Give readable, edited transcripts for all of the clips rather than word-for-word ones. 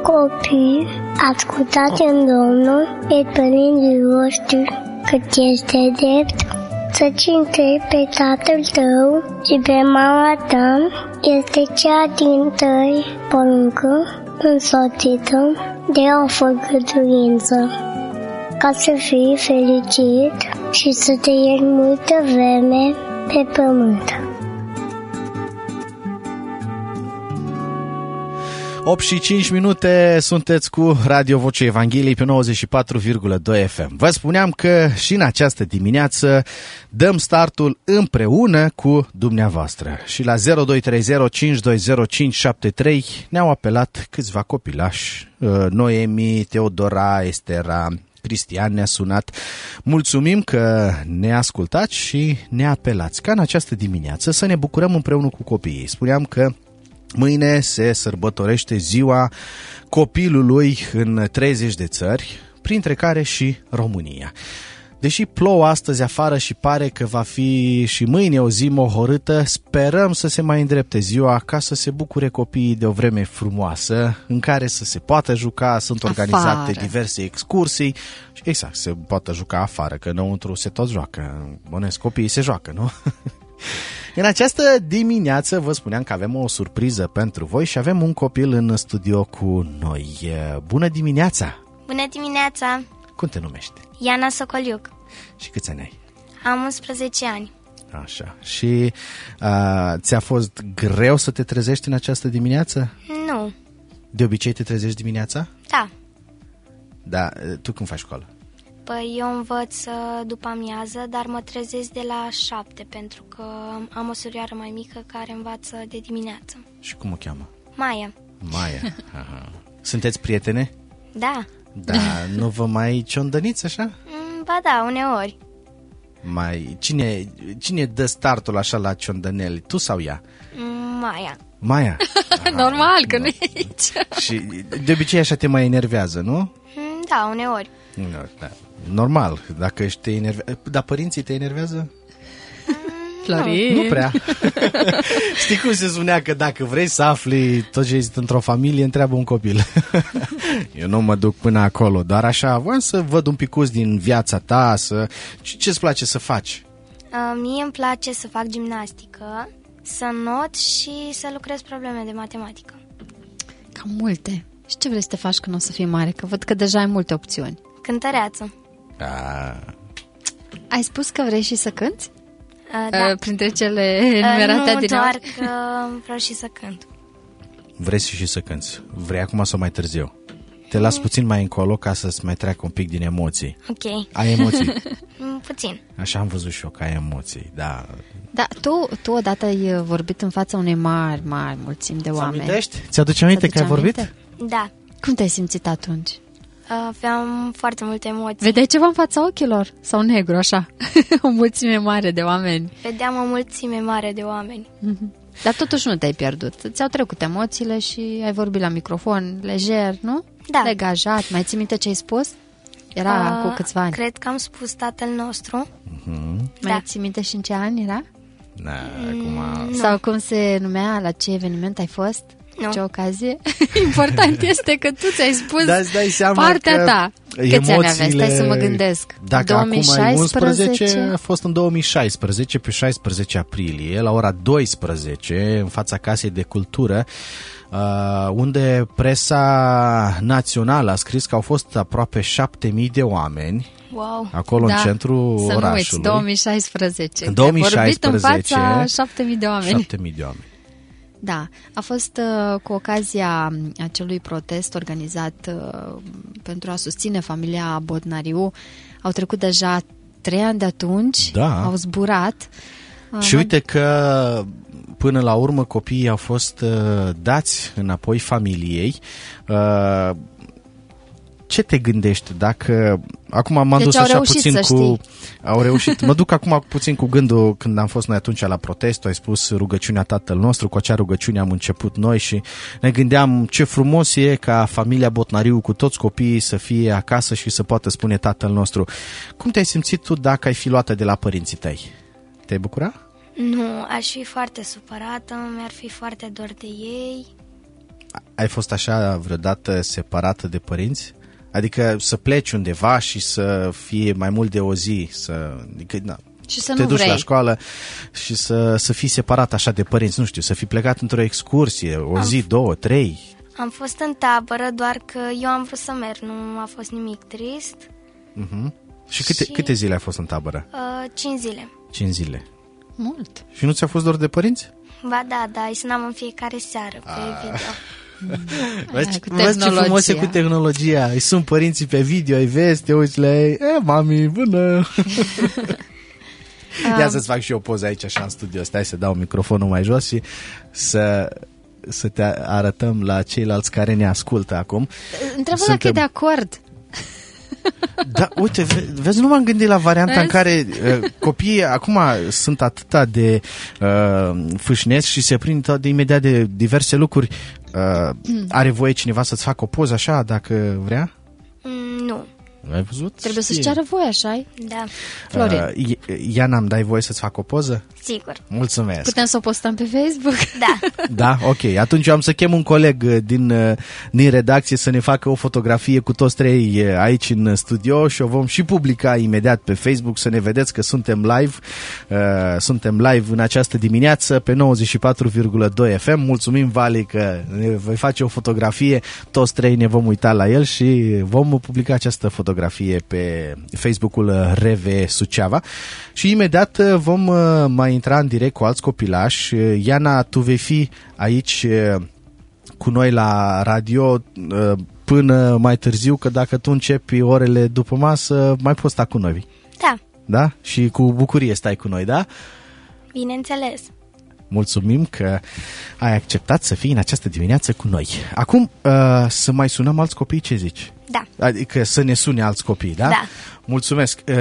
Copii, ascultați în Domnul pe părinții voștri, cât este drept, să cinstești pe tatăl tău și pe mama ta, este cea dintâi poruncă însoțită de o făgăduință, ca să fii fericit și să te ieși multă vreme pe pământ. 8 și 5 minute, sunteți cu Radio Vocea Evangheliei pe 94,2 FM. Vă spuneam că și în această dimineață dăm startul împreună cu dumneavoastră. Și la 0230520573 ne-au apelat câțiva copilași. Noemi, Teodora, Estera, Cristian ne-a sunat. Mulțumim că ne ascultați și ne apelați ca în această dimineață să ne bucurăm împreună cu copiii. Spuneam că mâine se sărbătorește ziua copilului în 30 de țări, printre care și România. Deși plouă astăzi afară și pare că va fi și mâine o zi mohorâtă, sperăm să se mai îndrepte ziua ca să se bucure copiii de o vreme frumoasă, în care să se poată juca, sunt organizate diverse excursii. Exact, se poată juca afară, că înăuntru se tot joacă. Bănesc, copiii se joacă, nu? În această dimineață vă spuneam că avem o surpriză pentru voi și avem un copil în studio cu noi. Bună dimineața! Bună dimineața! Cum te numești? Iana Socoliuc. Și câți ani ai? Am 11 ani. Așa. Și ți-a fost greu să te trezești în această dimineață? Nu. De obicei te trezești dimineața? Da. Da, tu când faci școală? Păi eu învăț după amiază, dar mă trezesc de la 7, pentru că am o surioară mai mică care învață de dimineață. Și cum o cheamă? Maia. Maia. Aha. Sunteți prietene? Da. Da, nu vă mai ciondăniți așa? Ba da, uneori. Cine dă startul așa la ciondăneli, tu sau ea? Maia. Maia? Normal, că nu e aici. Și de obicei așa te mai enervează, nu? Da, uneori. Da. Normal, dacă te enervează. Dar părinții te enervează? Florin? Nu prea. Știi cum se spunea că dacă vrei să afli tot ce există într-o familie, întreabă un copil. Eu nu mă duc până acolo, doar așa voiam să văd un picuț din viața ta. Ce-ți place să faci? Mie îmi place să fac gimnastică, să not și să lucrez probleme de matematică. Cam multe. Și ce vrei să te faci când o să fii mare? Că văd că deja ai multe opțiuni. Cântăreață. Ai spus că vrei și să cânti? Da. Printre cele enumerate din doar că vreau și să cânt. Vrei și să cânti. Vrei acum sau mai târziu? Te las puțin mai încolo ca să-ți mai treacă un pic din emoții. Ok. Ai emoții? Puțin. Așa am văzut și eu că ai emoții, da. Da, tu odată ai vorbit în fața unei mari mulțimi de oameni. Ți-amintești? Ți-aduce aminte că ai vorbit? Da. Cum te-ai simțit atunci? Aveam foarte multe emoții. Vedeai ceva în fața ochilor? Sau negru, așa? O mulțime mare de oameni. Vedeam o mulțime mare de oameni. Dar totuși nu te-ai pierdut. Ți-au trecut emoțiile și ai vorbit la microfon lejer, nu? Da. Degajat. Mai ții minte ce ai spus? Era cu câțiva ani. Cred că am spus Tatăl nostru. Mai ții minte și în ce an era? Da, acum... Sau cum se numea, la ce eveniment ai fost? Nu. Ce ocazie? Important este că tu ți-ai spus dai seama partea că ta. Câți ani aveai? Stai să mă gândesc. Dacă 2016... acum ai 11, a fost în 2016, pe 16 aprilie, la ora 12, în fața Casei de Cultură, unde presa națională a scris că au fost aproape 7.000 de oameni. Wow. Acolo în centrul orașului. Să nu uiți, 2016. În 2016. Vorbit în fața 7.000 de oameni. 7.000 de oameni. Da, a fost cu ocazia acelui protest organizat pentru a susține familia Bodnariu. Au trecut deja 3 ani de atunci, au zburat. Și uite că până la urmă copiii au fost dați înapoi familiei. Ce te gândești dacă... Acum m-am dus așa puțin cu... Au reușit. Mă duc acum puțin cu gândul când am fost noi atunci la protest. Tu ai spus rugăciunea Tatăl nostru. Cu acea rugăciune am început noi și ne gândeam ce frumos e ca familia Botnariu cu toți copiii să fie acasă și să poată spune Tatăl nostru. Cum te-ai simțit tu dacă ai fi luată de la părinții tăi? Te-ai bucura? Nu, aș fi foarte supărată. Mi-ar fi foarte dor de ei. Ai fost așa vreodată separată de părinți? Adică să pleci undeva și să fie mai mult de o zi, adică, și să te nu duci vrei la școală și să fii separat așa de părinți, nu știu, să fii plecat într-o excursie, o zi, 2, 3. Am fost în tabără, doar că eu am vrut să merg, nu a fost nimic trist. Și câte zile ai fost în tabără? 5 zile. 5 zile. Mult. Și Și nu ți-a fost dor de părinți? Ba da, îi sunam în fiecare seară pe video. Vezi ce frumos e cu tehnologia. Îi sun părinții pe video, îi vezi, te uiți la ei, mami, bună! Ia să-ți fac și eu o poză aici așa în studio. Stai să dau microfonul mai jos și să te arătăm la ceilalți care ne ascultă acum. Întreabă dacă e de acord. Da, uite, vezi, nu m-am gândit la varianta în care copiii acum sunt atâta de fâșneți și se prind de imediat de diverse lucruri. Are voie cineva să-ți facă o poză așa, dacă vrea? Nu. Ai văzut? Trebuie să-și ceară voie, așa-i? Da. Florin. Iana, îmi dai voie să-ți fac o poză? Sigur. Mulțumesc. Putem să o postăm pe Facebook? Da. Da, ok. Atunci eu am să chem un coleg din redacție să ne facă o fotografie cu toți trei aici în studio și o vom și publica imediat pe Facebook, să ne vedeți că suntem live. Suntem live în această dimineață pe 94,2 FM. Mulțumim, Vali, că ne vei face o fotografie. Toți trei ne vom uita la el și vom publica această fotografie pe Facebook-ul RV Suceava. Și imediat vom mai intra în direct cu alți copilași. Iana, tu vei fi aici cu noi la radio până mai târziu, că dacă tu începi orele după masă, mai poți sta cu noi. Da. Da? Și cu bucurie stai cu noi, da? Bineînțeles. Mulțumim că ai acceptat să fii în această dimineață cu noi. Acum să mai sunăm alți copii, ce zici? Da. Adică să ne sune alți copii, da? Da. Mulțumesc. 0230520573.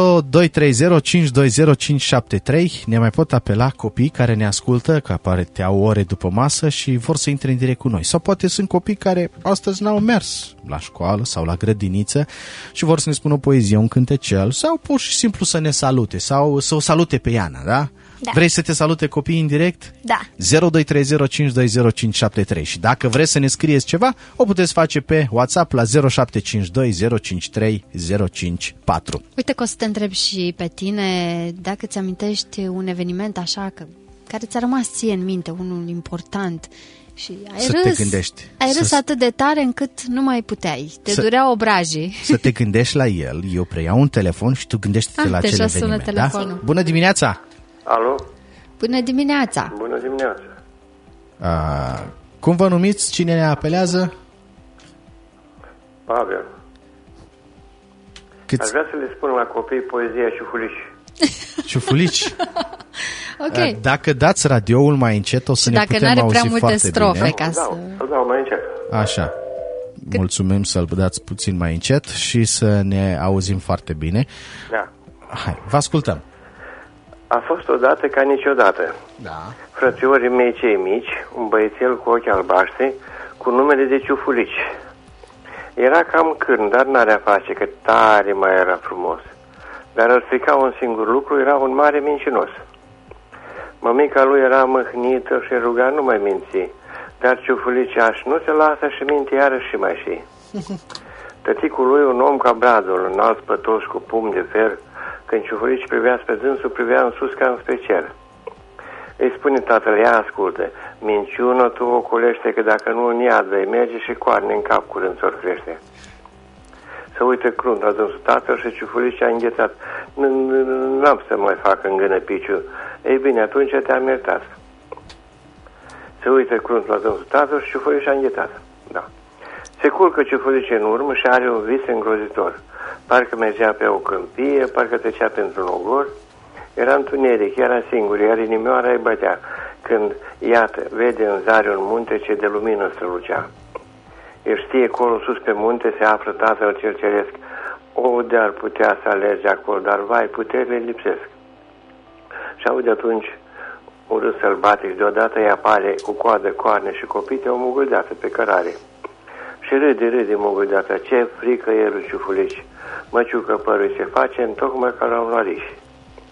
Ne mai pot apela copii care ne ascultă, că apare te au ore după masă și vor să intre în direct cu noi. Sau poate sunt copii care astăzi n-au mers la școală sau la grădiniță și vor să ne spună o poezie, un cântecel sau pur și simplu să ne salute sau să o salute pe Iana, da? Da. Vrei să te salute copiii în direct? Da. 0230520573. Și dacă vreți să ne scrieți ceva, o puteți face pe WhatsApp la 0752053054. Uite că o să te întreb și pe tine dacă ți amintești un eveniment așa care ți-a rămas ție în minte, unul important și ai să râs, te gândești. ai râs atât de tare încât nu mai puteai. Te dureau obrajii. Să te gândești la el, eu preiau un telefon și tu gândește-te la acel eveniment. Da? Bună dimineața! Alo? Bună dimineața! Bună dimineața! Cum vă numiți? Cine ne apelează? Pavel. Aș vrea să le spun la copii poezia Ciufulici. Ciufulici? Ok. Dacă dați radioul mai încet, o să și ne putem auzi foarte bine. dacă n-are prea multe strofe, ca să dau mai încet. Așa. Mulțumim să-l dați puțin mai încet și să ne auzim foarte bine. Da. Hai, vă ascultăm. A fost odată ca niciodată. Da. Frățiorii mei cei mici, un băiețel cu ochi albaștri, cu numele de Ciufulici. Era cam cârn, dar n-are face, că tare mai era frumos. Dar îl frica un singur lucru, era un mare mincinos. Mămica lui era mâhnită și ruga nu mai minți, dar Ciufuliceaș nu se lasă și minte iarăși și mai și. Tăticul lui, un om ca bradul, înalt spătos cu pumn de fer, când Ciufulici privea spre dânsul, privea în sus ca înspre cer. Îi spune tatăl, ia ascultă, minciună tu ocolește că dacă nu în iad vei merge și coarne în cap curând ți-or crește. Să uită crunt la dânsul tatăl și Ciufulici a înghețat. N-am să mai fac în gână piciu. Ei bine, atunci te-am iertat. Se uită crunt la dânsul tatăl și Ciufulici a înghețat. Da. Se culcă Ciufulici în urmă și are un vis îngrozitor. Parcă mergea pe o câmpie, parcă trecea pentru un ogor. Era întuneric, era singur, iar inimioara îi bătea, când, iată, vede în zare un munte ce de lumină strălucea. El știe acolo sus pe munte se află tatăl cel ceresc. O, de-ar putea să alerge acolo, dar vai, puterile lipsesc. Și aude atunci un râs sălbatic, deodată îi apare cu coadă, coarne și copite o mugâldeată pe cărare. Și râde mugâldeată, ce frică e lui Ciufulici. Măciucă părui ce face, întocmai ca la un ariș.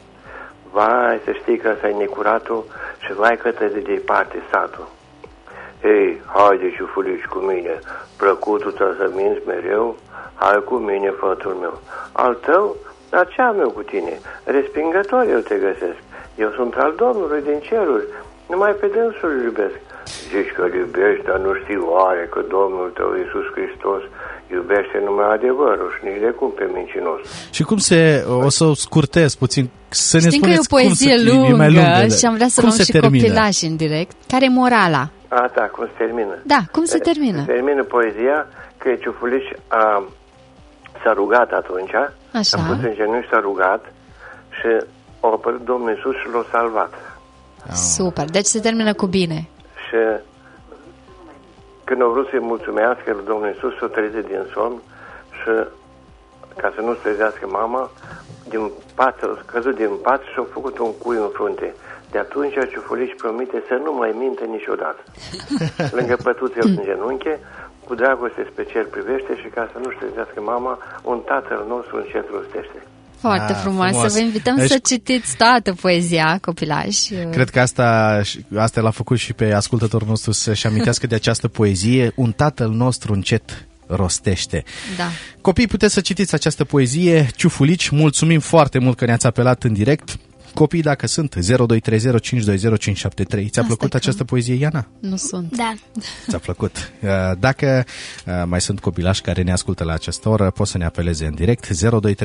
Vai, să știi că ăsta-i necuratul și vai că te de departe satul. Hei, haide ciufulici cu mine, plăcutul tău să minți mereu, hai cu mine, fătul meu. Al tău? Dar ce am eu cu tine? Respingător eu te găsesc. Eu sunt al Domnului din ceruri, numai pe dânsul îl iubesc. Zici că îl iubești, dar nu știi oare că Domnul tău, Iisus Hristos, iubește numai adevărul și nici de cum pe mincinos. Și cum se, o să o scurtez puțin, să ne știm spuneți că e o poezie cum lungă, lungă și am vrea să luăm și copilași în direct. Care e morala? Da, cum se termină? Da, cum se termină? Se termină poezia că Ciufulici s-a rugat atunci, așa, a pus în genunchi, s-a rugat și a apărut Domnul Iisus și l-a salvat. Super, deci se termină cu bine. Și când a vrut să-i mulțumească lui Domnul Iisus, s-a trezit din somn și ca să nu-și trezească mama, din pat, a căzut din pat și a făcut un cui în frunte. De atunci Ciufulici promite să nu mai minte niciodată. Lângă pătuțel în genunche, cu dragoste special privește și ca să nu-și trezească mama, un Tatăl nostru în cer rostește. Foarte frumos. Să vă invităm să citiți toată poezia, copilași. Cred că asta l-a făcut și pe ascultătorul nostru să-și amintească de această poezie. Un Tatăl nostru încet rostește. Da. Copii, puteți să citiți această poezie. Ciufulici, mulțumim foarte mult că ne-ați apelat în direct. Copii, dacă sunt, 0230520573. Ți-a plăcut această poezie, Iana? Nu sunt. Da. Ți-a plăcut. Dacă mai sunt copilași care ne ascultă la această oră, poți să ne apeleze în direct. 0230520573.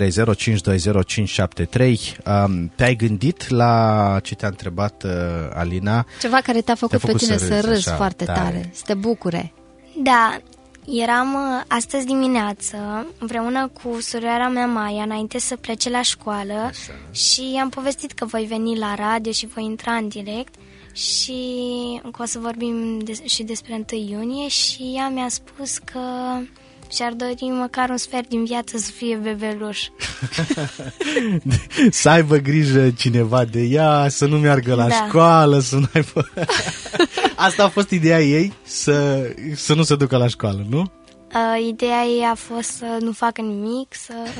Te-ai gândit la ce te-a întrebat Alina? Ceva care te-a făcut pe tine să râzi foarte tare, să te bucure. Da. Eram astăzi dimineață împreună cu surioara mea Maia înainte să plece la școală și am povestit că voi veni la radio și voi intra în direct și că o să vorbim și despre 1 iunie și ea mi-a spus că și-ar dori măcar un sfert din viață să fie bebeluș. Să aibă grijă cineva de ea, să nu meargă la școală, să nu aibă... Asta a fost ideea ei, să nu se ducă la școală, nu? Ideea ei a fost să nu facă nimic,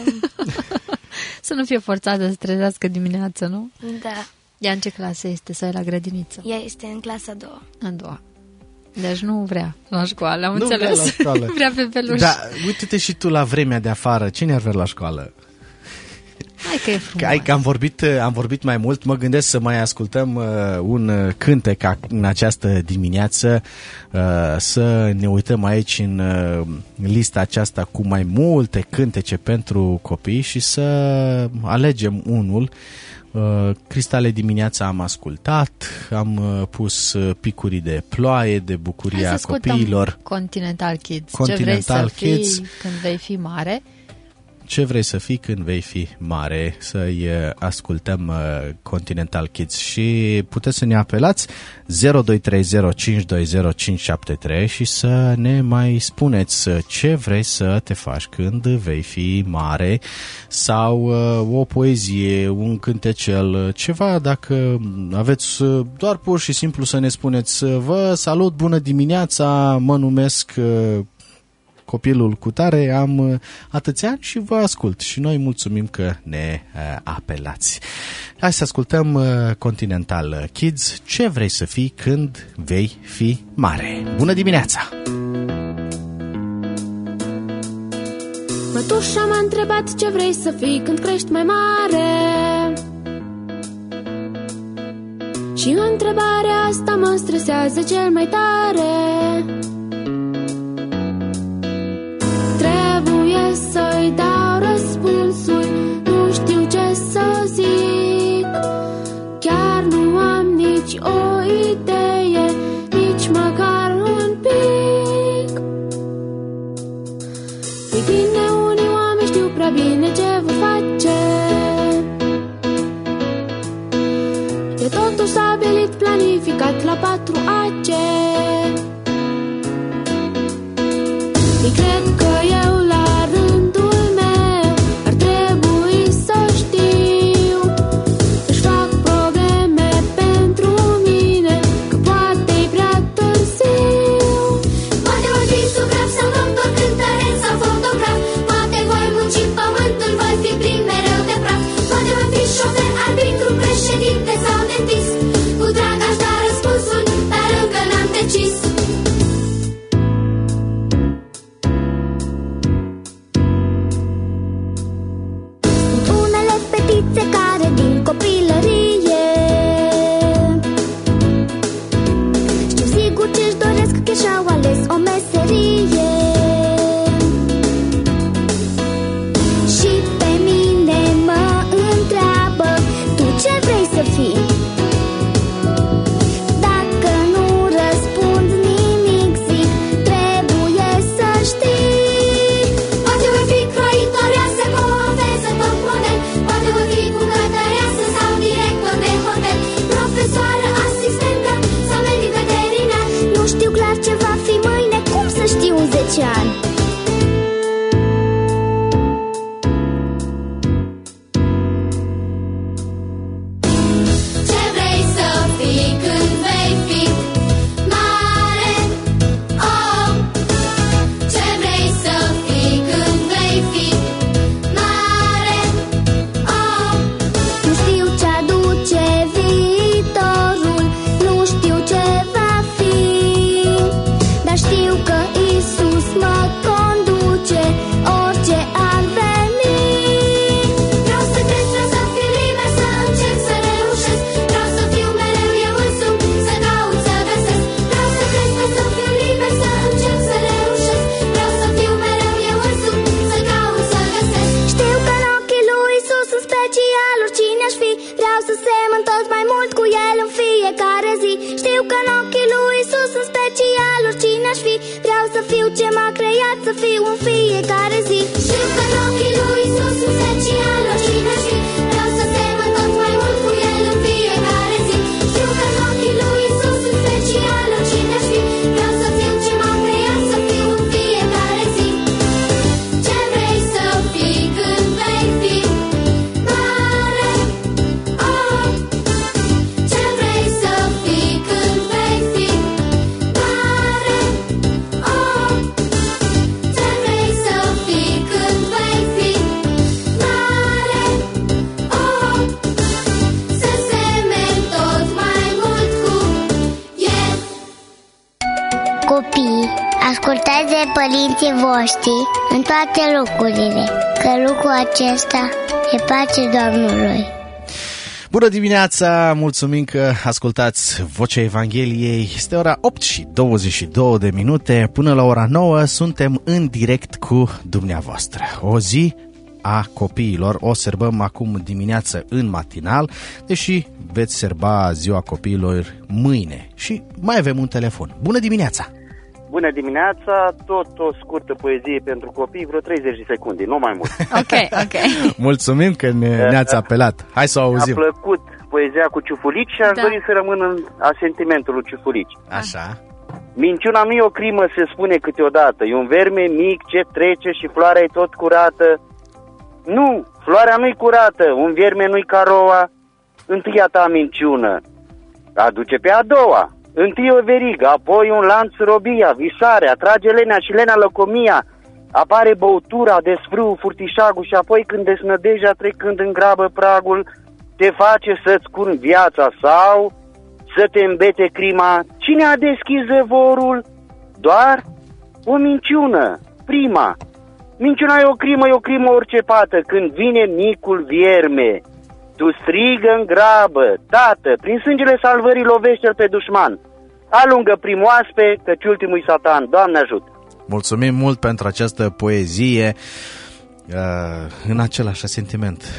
să nu fie forțată să trezească dimineața, nu? Da. Ea în ce clasă este? Sau e la grădiniță? Ea este în clasa a doua. A doua. Deci nu vrea la școală, am nu înțeles. Vrea la școală. Vrea pe peluș. Da, uite-te și tu la vremea de afară, cine ar vrea la școală? Hai că e frumos. Hai că am vorbit mai mult, mă gândesc să mai ascultăm un cântec în această dimineață, să ne uităm aici în lista aceasta cu mai multe cântece pentru copii și să alegem unul. Cristale dimineața am ascultat, am pus picuri de ploaie, de bucuria copiilor. Continental Kids. Continental Ce vrei Kids. să fii când vei fi mare? Ce vrei să fii când vei fi mare? Să-i ascultăm Continental Kids și puteți să ne apelați 0230520573 și să ne mai spuneți ce vrei să te faci când vei fi mare sau o poezie, un cântecel, ceva, dacă aveți doar pur și simplu să ne spuneți: vă salut, bună dimineața, mă numesc copilul cutare, am atâția ani și vă ascult și noi mulțumim că ne apelați. Hai să ascultăm Continental Kids, ce vrei să fii când vei fi mare. Bună dimineața! Mătușa m-a întrebat ce vrei să fii când crești mai mare, și întrebarea asta mă stresează cel mai tare. Trebuie să-i dau răspunsuri, nu știu ce să zic. Chiar nu am nici o idee, nici măcar un pic. Ei bine, unii oameni știu prea bine ce vor face. E totul stabilit, planificat la 4 AC. 10 ani. Ascultați de părinții voștri în toate locurile, că lucrul acesta e pace Domnului. Bună dimineața, mulțumim că ascultați Vocea Evangheliei. Este ora 8:22. Până la ora 9 suntem în direct cu dumneavoastră. O zi a copiilor, o sărbăm acum dimineață în matinal, deși veți sărba ziua copiilor mâine. Și mai avem un telefon. Bună dimineața! Bună dimineața, tot o scurtă poezie pentru copii, vreo 30 de secunde, nu mai mult. Ok. Mulțumim că ne-ați apelat. Hai să o auzim. Mi-a plăcut poezia cu Ciufulici și aș dori să rămân în asentimentul lui Ciufulici. Așa. Minciuna nu e o crimă, se spune câteodată. E un verme mic ce trece și floarea e tot curată. Nu, floarea nu-i curată, un vierme nu-i ca roa. Întâia ta minciună aduce pe a doua. Întâi o verigă, apoi un lanț robia, visare, atrage lenea și lenea lăcomia. Apare băutura, desfrâu, furtișagul și apoi când desnădejdea trecând în grabă pragul, te face să-ți curmi viața sau să te îmbete crima. Cine a deschis zevorul? Doar o minciună, prima. Minciuna e o crimă orice pată, când vine micul vierme. Tu strigă în grabă, tată, prin sângele salvării lovește-l pe dușman. Alungă primul aspe, căci ultimul-i Satan. Doamne ajută! Mulțumim mult pentru această poezie în același sentiment. 0230520573,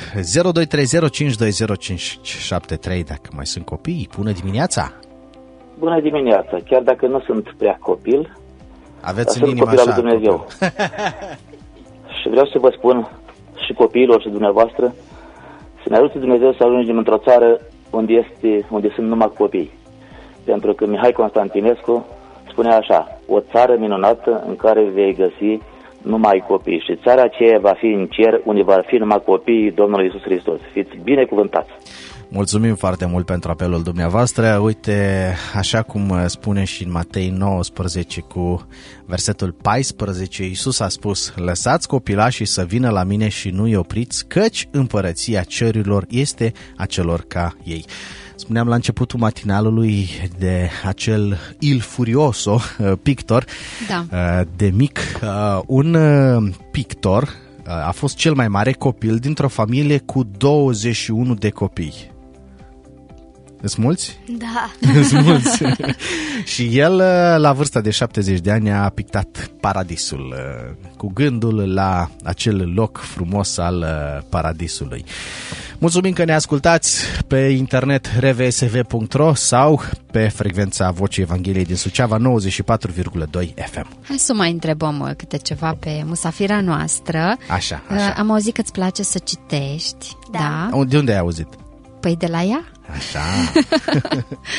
dacă mai sunt copii. Bună dimineața! Bună dimineața! Chiar dacă nu sunt prea copil, aveți în inima așa lui Dumnezeu. Și vreau să vă spun și copiilor și dumneavoastră să ne ajute Dumnezeu să ajungem într-o țară unde sunt numai copii. Pentru că Mihai Constantinescu spunea așa: o țară minunată în care vei găsi numai copii. Și țara aceea va fi în cer, unde va fi numai copiii Domnului Iisus Hristos. Fiți binecuvântați! Mulțumim foarte mult pentru apelul dumneavoastră. Uite, așa cum spune și în Matei 19 cu versetul 14, Iisus a spus: lăsați copilașii să vină la mine și nu-i opriți, căci împărăția cerurilor este a celor ca ei. Spuneam la începutul matinalului de acel Il Furioso, pictor, de mic. Un pictor a fost cel mai mare copil dintr-o familie cu 21 de copii. Sunt mulți? Da. Sunt mulți. Și el, la vârsta de 70 de ani, a pictat paradisul, cu gândul la acel loc frumos al paradisului. Mulțumim că ne ascultați pe internet rvsv.ro sau pe frecvența Vocii Evangheliei din Suceava 94,2 FM. Hai să mai întrebăm câte ceva pe musafira noastră. Așa. Am auzit că îți place să citești. Da. De unde ai auzit? Păi de la ea. Așa.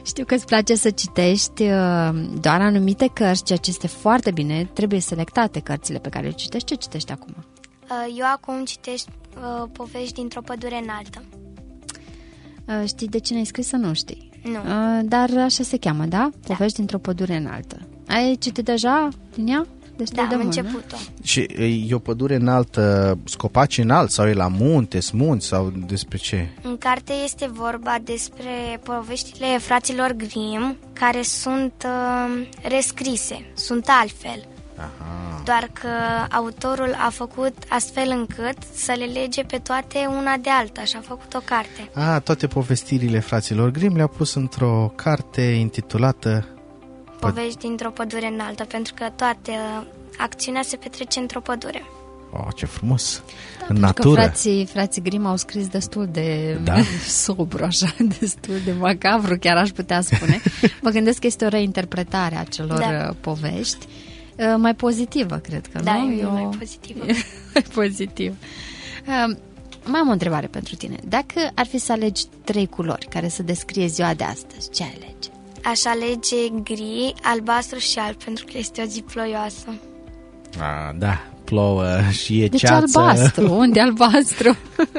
Știu că îți place să citești doar anumite cărți, ceea ce este foarte bine. Trebuie selectate cărțile pe care le citești. Ce citești acum? Eu acum citesc povești dintr-o pădure înaltă. Știi de cine ai scris să nu știi? Nu. Dar așa se cheamă, da? Povești dintr-o pădure înaltă. Ai citit deja din ea? Da, am început-o. Și e o pădure înaltă, scopaci înalt sau e la munte, munți sau despre ce? În carte este vorba despre poveștile fraților Grimm, care sunt rescrise, sunt altfel. Aha. Doar că autorul a făcut astfel încât să le lege pe toate una de alta și a făcut o carte. Toate povestirile fraților Grimm le-a pus într-o carte intitulată Povești dintr-o pădure înaltă, pentru că toată acțiunea se petrece într-o pădure. Ce frumos! Da, în natură. Frații Grimm au scris destul de sobru, așa, destul de macabru, chiar aș putea spune. Mă gândesc că este o reinterpretare a celor povești. Mai pozitivă, cred că, da, nu? Da, mai pozitivă. Mai pozitiv. Mai am o întrebare pentru tine. Dacă ar fi să alegi 3 culori care să descrie ziua de astăzi, ce ai alege? Aș alege gri, albastru și alb, pentru că este o zi ploioasă. Da, plouă și e deci ceață. Albastru? Unde albastru?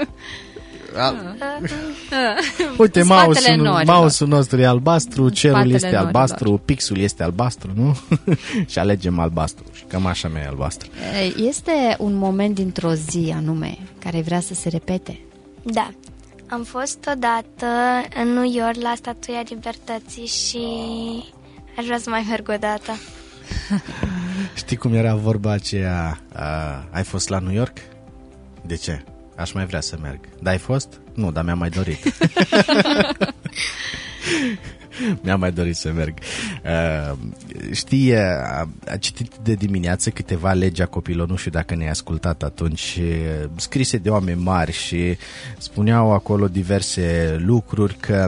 Uite, mouse-ul nostru e albastru, cerul este albastru, pixul este albastru, nu? Și alegem albastru. Și cam așa mea e albastru. Este un moment dintr-o zi anume care vrea să se repete? Da. Am fost odată în New York la Statuia Libertății și aș vrea să mai merg o dată. Știi cum era vorba aceea? Ai fost la New York? De ce? Aș mai vrea să merg. Dar ai fost? Nu, dar mi-am mai dorit. Mi-am mai dorit să merg. Știi, a citit de dimineață câteva legi a copilor, nu știu dacă ne-ai ascultat atunci, scrise de oameni mari și spuneau acolo diverse lucruri, că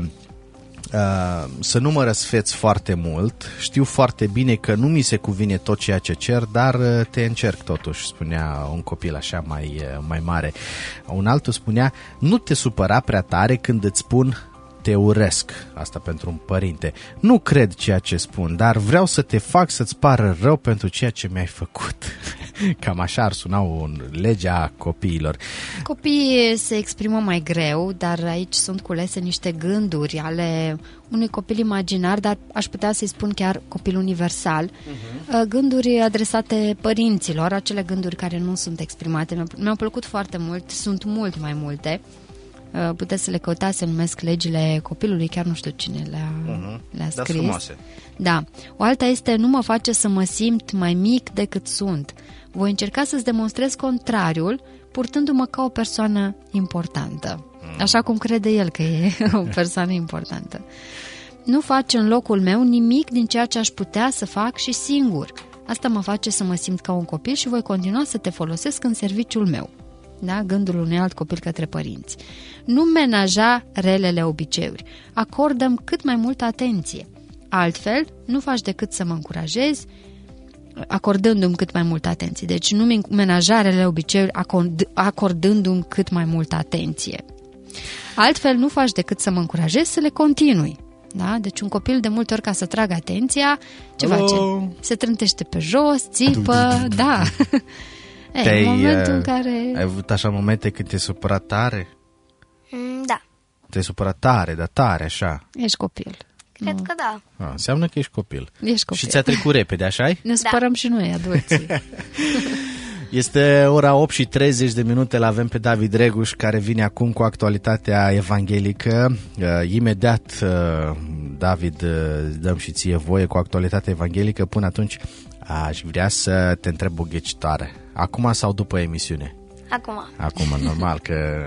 să nu mă răsfeț foarte mult, știu foarte bine că nu mi se cuvine tot ceea ce cer, dar te încerc totuși, spunea un copil așa mai mare. Un altul spunea, nu te supăra prea tare când îți spun te urăsc, asta pentru un părinte. Nu cred ceea ce spun, dar vreau să te fac să-ți pară rău pentru ceea ce mi-ai făcut. Cam așa ar suna legea copiilor. Copiii se exprimă mai greu, dar aici sunt culese niște gânduri ale unui copil imaginar, dar aș putea să-i spun chiar copil universal. Gânduri adresate părinților, acele gânduri care nu sunt exprimate. Mi-au plăcut foarte mult, sunt mult mai multe. Puteți să le căutați, se numesc legile copilului, chiar nu știu cine le-a scris. Da. O alta este, nu mă face să mă simt mai mic decât sunt. Voi încerca să-ți demonstrez contrariul, purtându-mă ca o persoană importantă. Așa cum crede el că e o persoană importantă. Nu faci în locul meu nimic din ceea ce aș putea să fac și singur. Asta mă face să mă simt ca un copil și voi continua să te folosesc în serviciul meu. Da? Gândul unui alt copil către părinți. Nu menaja relele obiceiuri. Acordă-mi cât mai multă atenție. Altfel, nu faci decât să mă încurajezi, acordându-mi cât mai multă atenție. Deci nu menaja relele obiceiuri, acordându-mi cât mai multă atenție. Altfel, nu faci decât să mă încurajezi să le continui. Da? Deci un copil de multe ori, ca să tragă atenția, ce face? Se trântește pe jos, țipă, da. În momentul în care... Ai avut așa momente când te-ai supărat tare? Da. Te-ai supărat tare, dar tare, așa? Ești copil. Cred că da. Înseamnă că ești copil. Ești copil. Și ți-a trecut repede, așa-i? Ne supărăm și noi, adulții. Este ora 8:30, l-avem pe David Reguș, care vine acum cu actualitatea evanghelică. Imediat, David, dăm și ție voie cu actualitatea evanghelică. Până atunci aș vrea să te întreb o ghecitoare. Acum sau după emisiune? Acum, normal că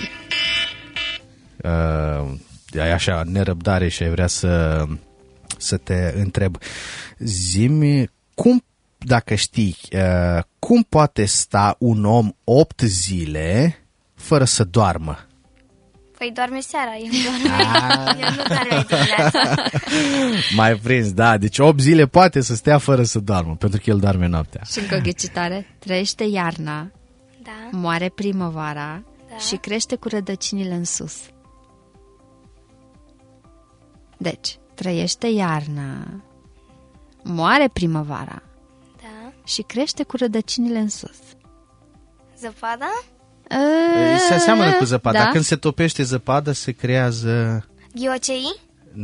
ai așa nerăbdare și ai vrea să te întreb. Zi-mi, dacă știi, cum poate sta un om 8 zile fără să doarmă? Păi doarme seara, eu nu doarme dimineața. Mai prins, da, deci 8 zile poate să stea fără să doarmă, pentru că el doarme noaptea. Și încă o ghecitare, trăiește iarna, moare primăvara și crește cu rădăcinile în sus. Deci, trăiește iarna, moare primăvara, Da. și crește cu rădăcinile în sus. Zăpada? Se aseamănă cu zăpada. Da? Când se topește zăpada, se creează Ghiocei?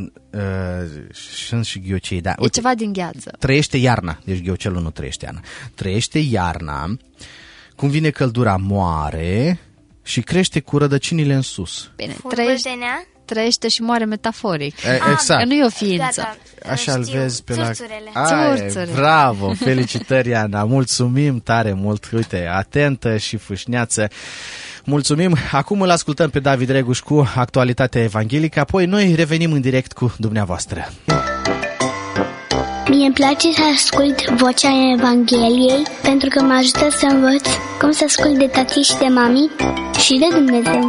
și ghiocei. Da. E ceva din gheață. Trăiește iarna. Deci ghiocelul nu trăiește iarna. Trăiește iarna, cum vine căldura, moare și crește cu rădăcinile în sus. Bine, Furbădenea? trăiește și moare metaforic. Exact. Că nu e o ființă. Gata. Așa îl vezi pe la... Țurțurele. Țurțure. Bravo, felicitări, Ana, mulțumim tare mult, uite, atentă și fâșneață. Mulțumim, acum îl ascultăm pe David Reguș cu actualitatea evanghelică, apoi noi revenim în direct cu dumneavoastră. Mie îmi place să ascult vocea Evangheliei pentru că mă ajută să învăț cum să ascult de tati și de mami și de Dumnezeu.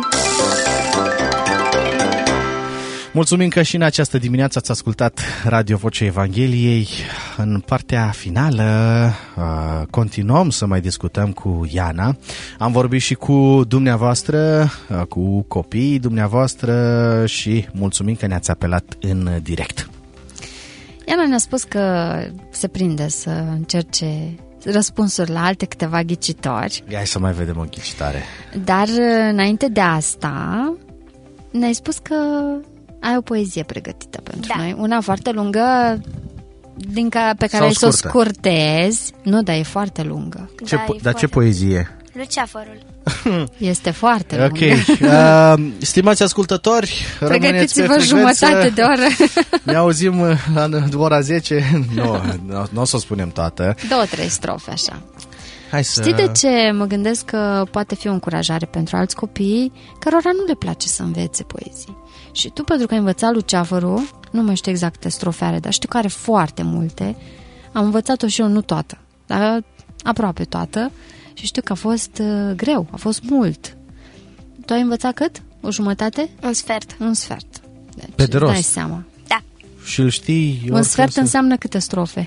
Mulțumim că și în această dimineață ați ascultat Radio Vocea Evangheliei. În partea finală continuăm să mai discutăm cu Iana. Am vorbit și cu dumneavoastră, cu copiii dumneavoastră și mulțumim că ne-ați apelat în direct. Iana ne-a spus că se prinde să încerce răspunsuri la alte câteva ghicitori. Hai să mai vedem o ghicitare. Dar înainte de asta ne-ai spus că ai o poezie pregătită pentru noi. Una foarte lungă pe care ai să o scurtezi. Nu, dar e foarte lungă. Dar ce poezie? Luceafărul. Este foarte lungă. Ok. Stimați ascultători, pregătiți-vă jumătate de oră. Ne auzim la ora 10. Nu o să o spunem toată. 2-3 strofe, așa. Știi de ce mă gândesc că poate fi o încurajare pentru alți copii cărora nu le place să învețe poezii? Și tu, pentru că ai învățat Luceafărul, nu mai știu exact câte strofe are, dar știu că are foarte multe. Am învățat-o și eu, nu toată, dar aproape toată. Și știu că a fost greu, a fost mult. Tu ai învățat cât? O jumătate? Un sfert. Un sfert. Deci, pe de rost. dai seama. Da. Și îl știi? Un sfert înseamnă câte strofe?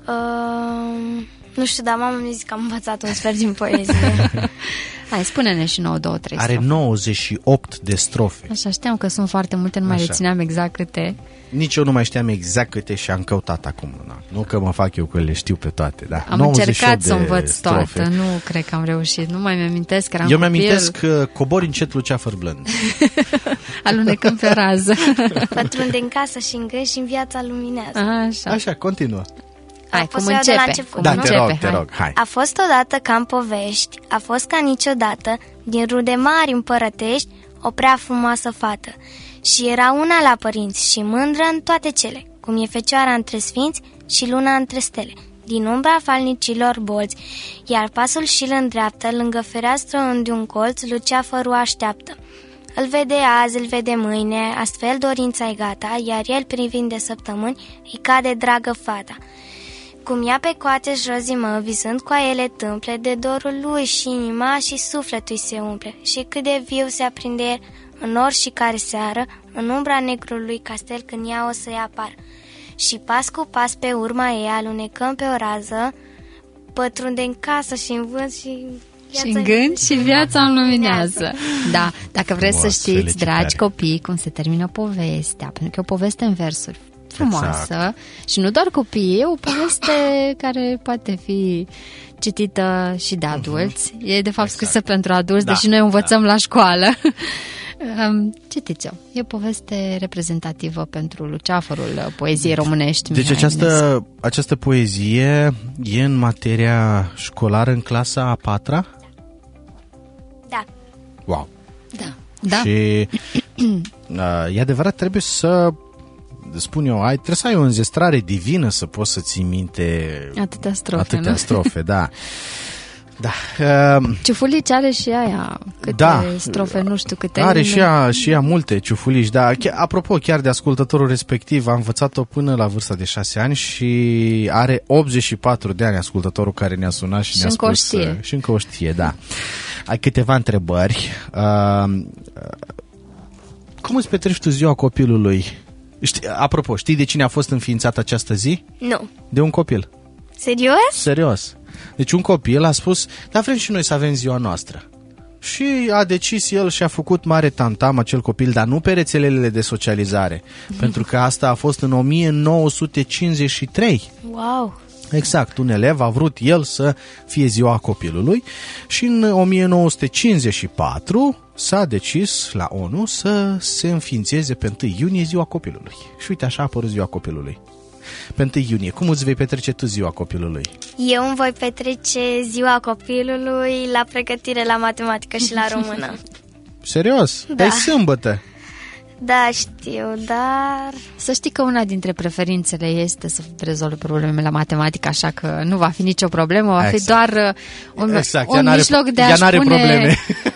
Nu știu, dar mama mi-a zis că am învățat un sfert din poezie. Hai, spune-ne și 9-2-3 Are 98 de strofe. Așa, știam că sunt foarte multe, nu mai rețineam exact câte. Nici eu nu mai știam exact câte și am căutat acum. Nu că mă fac eu că le știu pe toate. Da. Am încercat să învăț toată, nu cred că am reușit. Nu mai mi-amintesc că eram eu mi-amintesc că cobori încet luceafăr blând. Alunecăm pe rază. Pătrunde în casă și în gând și în viața luminează. Așa, continuă. Hai, cum începe? Te rog, hai. A fost odată ca în povești, a fost ca niciodată, din rude mari împărătești, o prea frumoasă fată. Și era una la părinți și mândră în toate cele, cum e fecioara între sfinți și luna între stele, din umbra falnicilor bolți, iar pasul și-l îndreaptă, lângă fereastră unde un colț Luceafărul așteaptă. Îl vede azi, îl vede mâine, astfel dorința-i gata, iar el privind de săptămâni, îi cade dragă fata. Cum ia pe coate rozimă, visând cu ele tâmple, de dorul lui și inima și sufletul se umple, și cât de viu se aprinde el, în ori și care seară, în umbra negrului castel când ea o să-i apară. Și pas cu pas pe urma ei alunecăm pe o rază, pătrunde în casă și în vânt și... Și în gând și viața îmi luminează. Da, dacă vreți să știți, dragi copii, cum se termină povestea, pentru că e o poveste în versuri frumoasă, și nu doar copii, e o poveste care poate fi citită și de adulți. E de fapt scrisă pentru adulți, deși noi învățăm la școală. Citiți-o. E o poveste reprezentativă pentru Luceafărul poeziei românești. Deci această poezie e în materia școlară în clasa a 4-a? Da. Wow. Da. Și e adevărat, trebuie să spun eu, trebuie să ai o înzestrare divină să poți să ții minte atâtea strofe, da. Da. Ciufulici are și aia câte strofe, nu știu câte. Are și ea multe ciufulici, da. Apropo, chiar de ascultătorul respectiv, am învățat-o până la vârsta de 6 ani și are 84 de ani ascultătorul care ne-a sunat și ne-a spus. Și încă o știe, da. Ai câteva întrebări. Cum îți petreci tu ziua copilului? Apropo, știi de cine a fost înființată această zi? Nu. De un copil. Serios? Serios. Deci un copil a spus, dar vrem și noi să avem ziua noastră. Și a decis el și a făcut mare tamtam acel copil, dar nu pe rețelele de socializare, pentru că asta a fost în 1953. Wow! Exact, un elev a vrut el să fie ziua copilului și în 1954 s-a decis la ONU să se înființeze pe 1 iunie ziua copilului. Și uite, așa a apărut ziua copilului. Pe 1 iunie. Cum îți vei petrece tu ziua copilului? Eu îmi voi petrece ziua copilului la pregătire la matematică și la română. Serios? Da. E sâmbătă. Da, știu, dar... Să știi că una dintre preferințele este să rezolve probleme la matematică, așa că nu va fi nicio problemă, va fi doar un mijloc de a-și pune,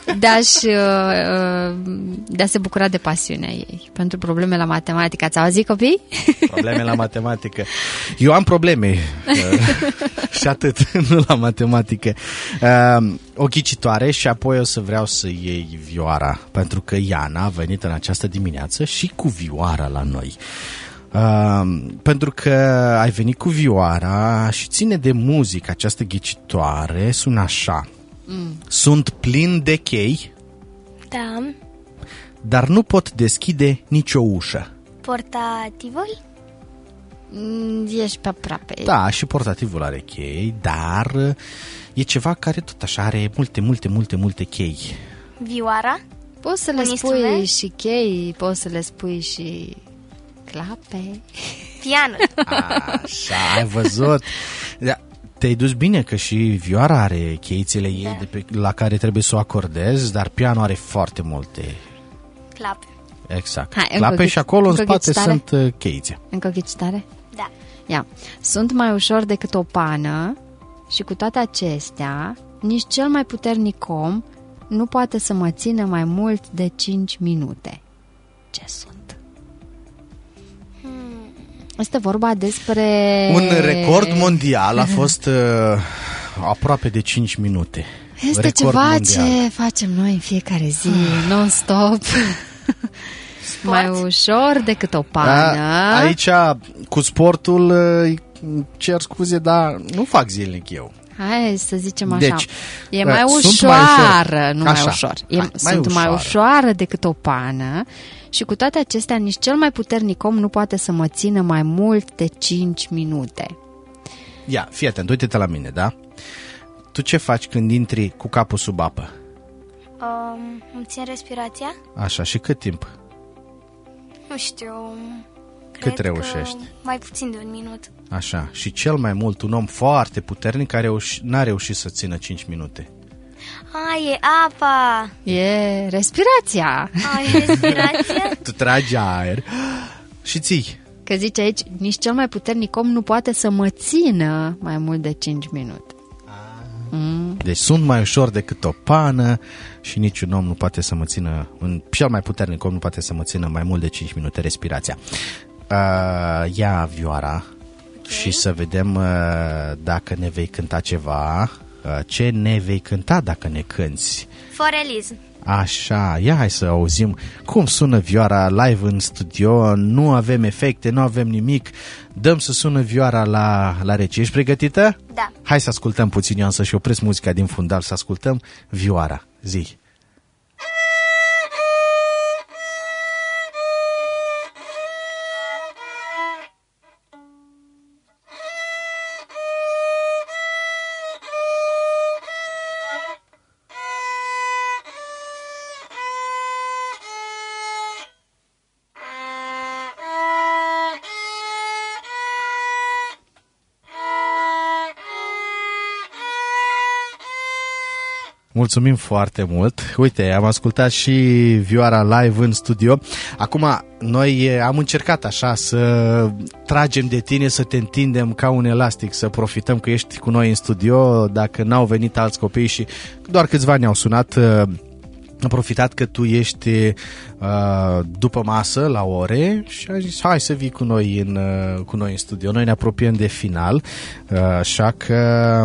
de a se bucura de pasiunea ei pentru probleme la matematică. Ați auzit, copii? Probleme la matematică. Eu am probleme și atât, nu la matematică. O ghicitoare și apoi o să vreau să iei vioara, pentru că Iana a venit în această dimineață și cu vioara la noi. Pentru că ai venit cu vioara și ține de muzică, această ghicitoare sună așa. Sunt plin de chei, da, dar nu pot deschide nicio ușă. Portativul? Ești pe aproape. Da, și portativul are chei, dar e ceva care tot așa are multe chei. Vioara? Poți să le spui și chei, poți să le spui și clape. Pianul. Așa, ai văzut. Da, te-ai dus bine că și vioara are cheițele ei la care trebuie să o acordezi, dar pianul are foarte multe clape. Exact. Clape și acolo în spate sunt cheițe. Încă o ghicitare? Da. Ia. Sunt mai ușor decât o pană și cu toate acestea, nici cel mai puternic om nu poate să mă țină mai mult de 5 minute. Ce sunt? Este vorba despre... Un record mondial a fost aproape de 5 minute. Este record ceva mondial. Ce facem noi în fiecare zi, non-stop. Mai ușor decât o pană. Aici, cu sportul, cer scuze, dar nu fac zilnic eu. Hai să zicem așa. Deci, e mai ușoară, nu mai ușor. Sunt mai ușoară decât o pană și cu toate acestea nici cel mai puternic om nu poate să mă țină mai mult de 5 minute. Ia, fii atent, uite-te la mine, da? Tu ce faci când intri cu capul sub apă? Îmi țin respirația. Așa, și cât timp? Nu știu... Cât reușești? Mai puțin de 1 minut. Așa, și cel mai mult un om foarte puternic care n-a reușit să țină 5 minute. E apa! E respirația! E respirația? Tu tragi aer și ții. Că zice aici, nici cel mai puternic om nu poate să mă țină mai mult de 5 minute. Deci sunt mai ușor decât o pană și niciun om nu poate să mă țină, cel mai puternic om nu poate să mă țină mai mult de 5 minute respirația. Ia vioara și să vedem dacă ne vei cânta ceva. Ce ne vei cânta dacă ne cânti? Foreliz. Așa, ia hai să auzim cum sună vioara live în studio. Nu avem efecte, nu avem nimic. Dăm să sună vioara la rece. Ești pregătită? Da. Hai să ascultăm puțin, eu să-și opresc muzica din fundal, să ascultăm vioara. Zi. Mulțumim foarte mult. Uite, am ascultat și vioara live în studio. Acum, noi am încercat așa să tragem de tine, să te întindem ca un elastic, să profităm că ești cu noi în studio. Dacă n-au venit alți copii și doar câțiva ne-au sunat, am profitat că tu ești după masă la ore și am zis hai să vii cu noi în studio. Noi ne apropiem de final, așa că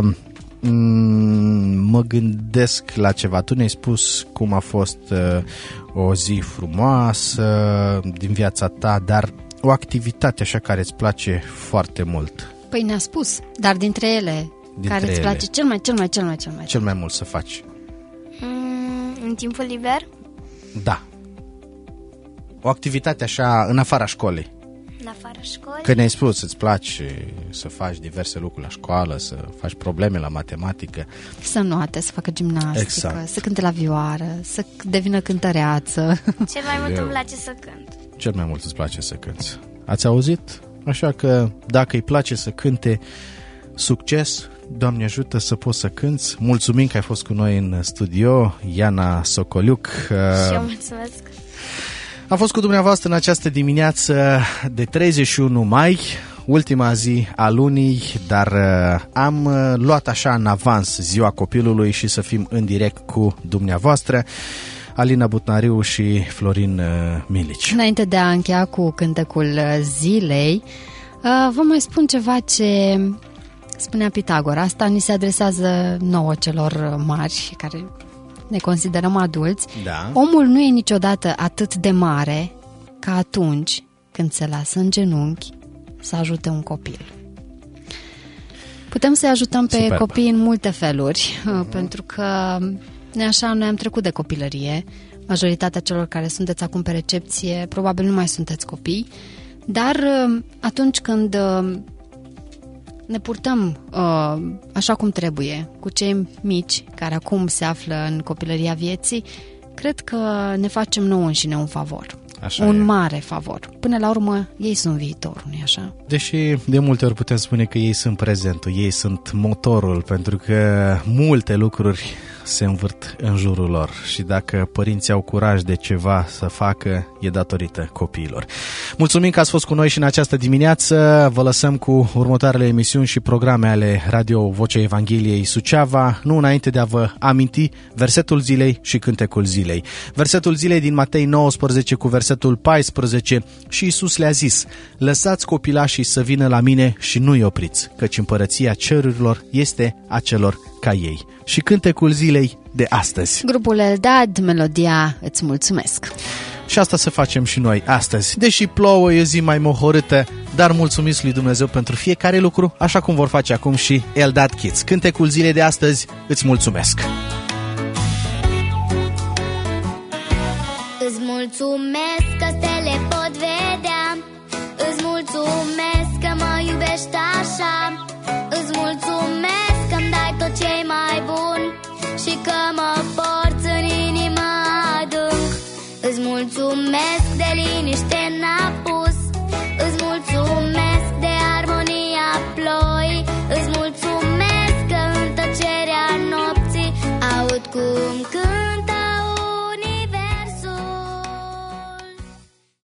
mă gândesc la ceva. Tu ne-ai spus cum a fost o zi frumoasă din viața ta, dar o activitate așa care îți place foarte mult. Păi ne-a spus, dar dintre ele, care îți place cel mai mult să faci? În timpul liber? Da. O activitate așa în afara școlii. În afara școlii? Că ne-ai spus, îți place să faci diverse lucruri la școală, să faci probleme la matematică. Să înoate, să facă gimnastică, exact. Să cânte la vioară, să devină cântăreață. Cel mai mult îmi place să cânt. Cel mai mult îți place să cânți. Ați auzit? Așa că dacă îi place să cânte, succes, Doamne ajută să poți să cânți. Mulțumim că ai fost cu noi în studio, Iana Socoliuc. Și eu mulțumesc. Am fost cu dumneavoastră în această dimineață de 31 mai, ultima zi a lunii, dar am luat așa în avans ziua copilului și să fim în direct cu dumneavoastră, Alina Butnariu și Florin Milici. Înainte de a încheia cu cântecul zilei, vă mai spun ceva ce spunea Pitagora. Asta ni se adresează nouă celor mari, care ne considerăm adulți. Da. Omul nu e niciodată atât de mare ca atunci când se lasă în genunchi să ajute un copil. Putem să-i ajutăm pe Superb. copii în multe feluri, pentru că noi am trecut de copilărie. Majoritatea celor care sunteți acum pe recepție probabil nu mai sunteți copii, dar atunci când ne purtăm așa cum trebuie cu cei mici care acum se află în copilăria vieții, cred că ne facem nouă înșine un favor. Așa un e. mare favor. Până la urmă, ei sunt viitorul, nu-i așa? Deși de multe ori putem spune că ei sunt prezentul, ei sunt motorul, pentru că multe lucruri se învârt în jurul lor și dacă părinții au curaj de ceva să facă, e datorită copiilor. Mulțumim că ați fost cu noi și în această dimineață. Vă lăsăm cu următoarele emisiuni și programe ale Radio Vocea Evangheliei Suceava, nu înainte de a vă aminti versetul zilei și cântecul zilei. Versetul zilei din Matei 19 cu versetul 14: și Iisus le-a zis: lăsați copilașii să vină la mine și nu-i opriți, căci împărăția cerurilor este a celor ca ei. Și cântecul zilei de astăzi. Grupul Eldad, melodia Îți mulțumesc. Și asta să facem și noi astăzi. Deși plouă, e o zi mai mohorâtă, dar mulțumiți lui Dumnezeu pentru fiecare lucru, așa cum vor face acum și Eldad Kids. Cântecul zilei de astăzi, Îți mulțumesc. Îți mulțumesc că stele pot vedea, îți mulțumesc că mă iubești